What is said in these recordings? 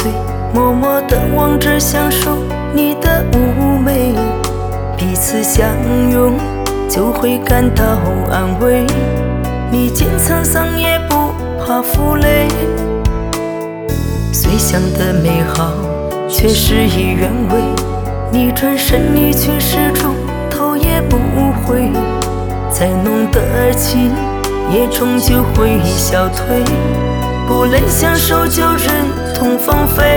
醉，默默地望着享受你的妩媚，彼此相拥就会感到安慰，历经沧桑也不怕负累。虽想的美好，却事与愿违，你转身离去时钟头也不回，再浓的情也终究会消退，不能相守就忍痛放飞。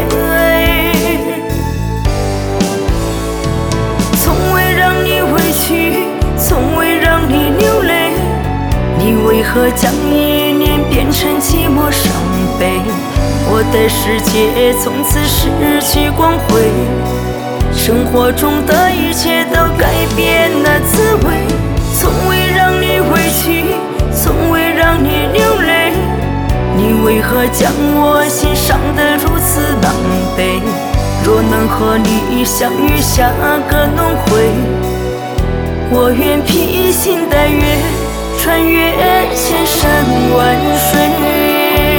从未让你委屈，从未让你流泪，你为何将一念变成寂寞伤悲？我的世界从此失去光辉，生活中的一切都改变了滋味。从未让你委屈，从未让你流泪，你为何将我心伤得如此狼狈？若能和你相遇下个轮回，我愿披星戴月，穿越千山万水。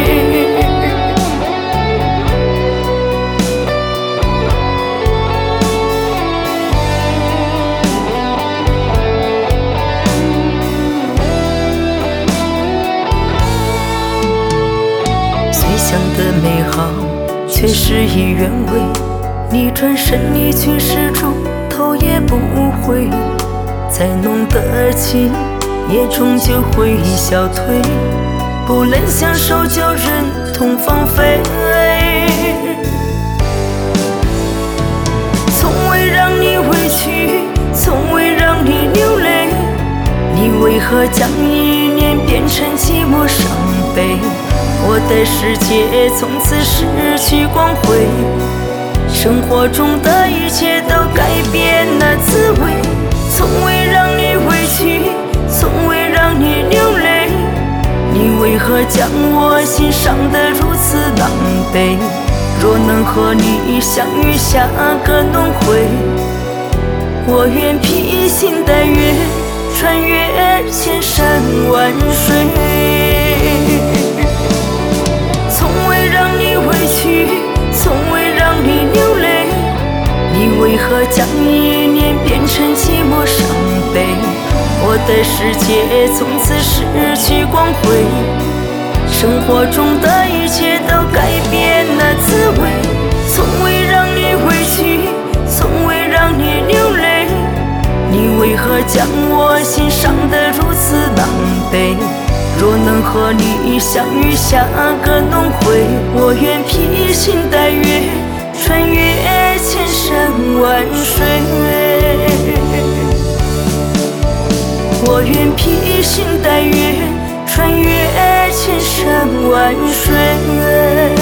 想的美好，却事与愿违，你转身离去时钟头也不回，再浓的情也终究会消退，不能相守就忍痛放飞。从未让你委屈，从未让你流泪，你为何将一念变成寂寞伤悲？我的世界从此失去光辉，生活中的一切都改变了滋味。从未让你委屈，从未让你流泪，你为何将我心伤得如此狼狈？若能和你相遇下个轮回，我愿披星戴月，穿越千山万水。从未让你委屈，从未让你流泪，你为何将一念变成寂寞伤悲？我的世界从此失去光辉，生活中的一切都改变了滋味。从未让你委屈，从未让你流泪，你为何将我心伤得如此狼狈？若能和你相遇下个轮回，我愿披星戴月，穿越千山万水。我愿披星戴月，穿越千山万水。